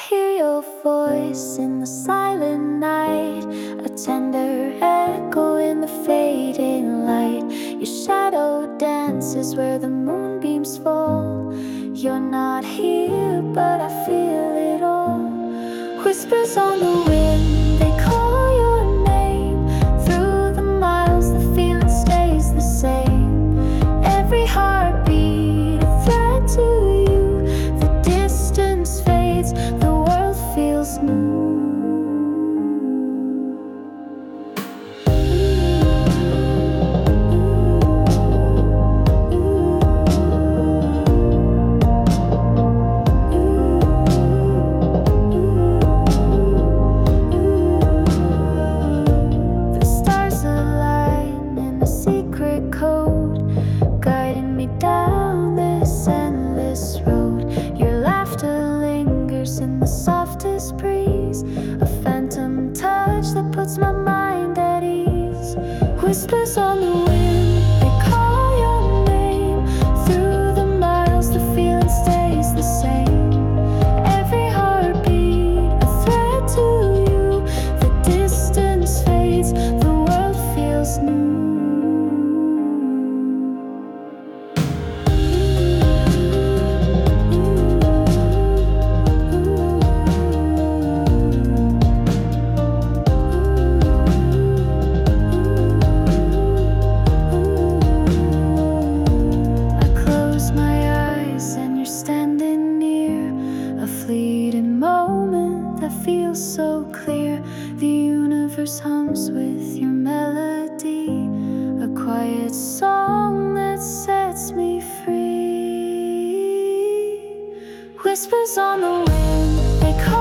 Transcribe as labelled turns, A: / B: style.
A: hear your voice in the silent night, a tender echo in the fading light. Your shadow dances where the moonbeams fall. You're not here, but I feel it all. Whispers on the wind, they call your name. Through the miles, the feeling stays the same. Every heartbeat, a threat to you. The distance fades, the world feels new. The stars align in a secret code, guiding me down this endless road. Your laughter lingers in the softest breeze, a phantom touch that puts my mind at ease. Whispers on the wind, they call your name. Through the miles, the feeling stays the same. Every heartbeat, a threat to you. The distance fades, the world feels new. I close my eyes and you're standing near, a fleeting moment that feels so clear. The universe hums with your melody, a quiet song that sets me free. Whispers on the wind, they call